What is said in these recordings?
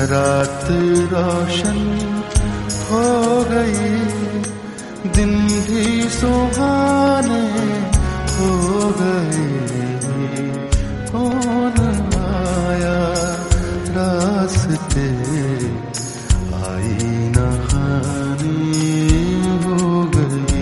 रात रोशन हो गई, दिन भी सुहाने हो गए। कौन आया रास्ते, आई नहानी हो गई।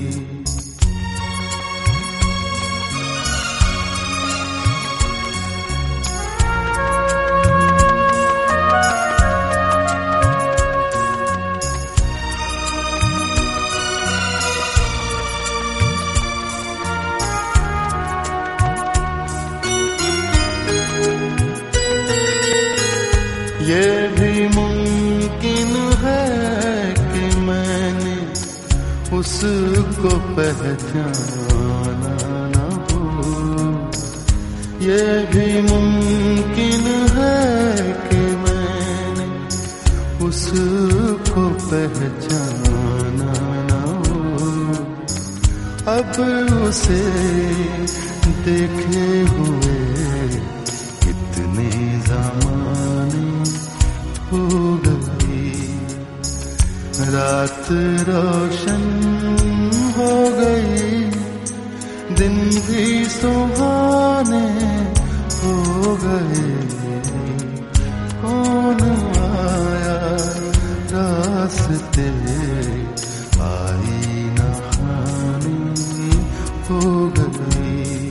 ये भी मुमकिन है कि मैंने उसको पहचाना न हो। ये भी मुमकिन है कि मैंने उसको पहचाना न हो। अब उसे देखे हुए कितने ज़माने हो गई। रात रोशन हो गई, दिन भी सुहाने हो गए। कौन आया रास्ते, आई नहानी हो गई।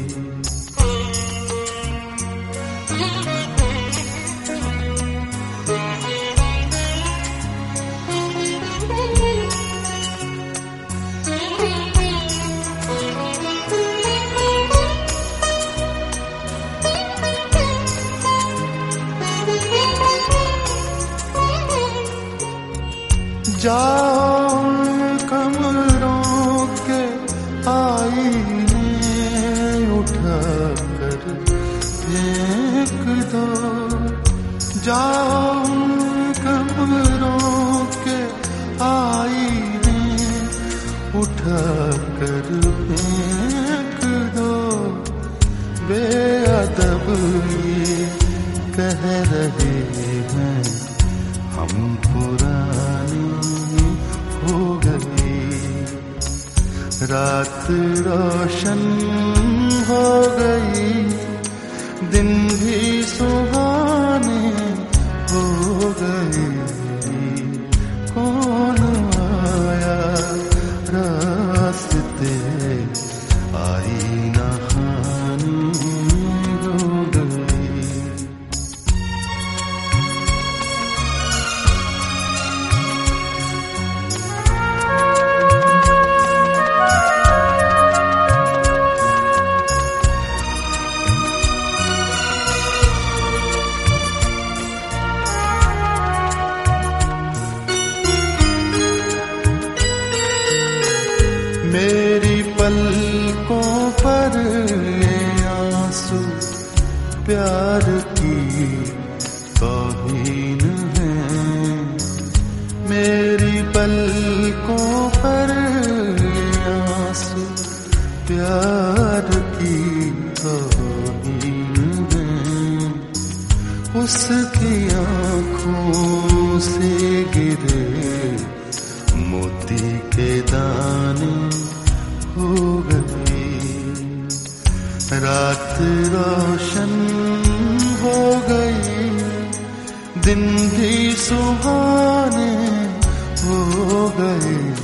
जाओ कमरों के आईने उठा कर फेंक दो। जाओ कमरों के आईने उठा कर फेंक दो। बेअदब ये कह रहे हैं हम पुरानी हो गई। रात रोशन हो गई, दिन भी सुहाने हो गए। कौन आया रास्ते, आई नहानी हो गई। मेरी पलकों पर ये आंसू प्यार की तौहीन है। मेरी पलकों पर ये आंसू प्यार की तौहीन है। उसकी आँखों से गिरे मोती के दाने हो गई। रात रोशन हो गई, दिन भी सुहाने हो गए।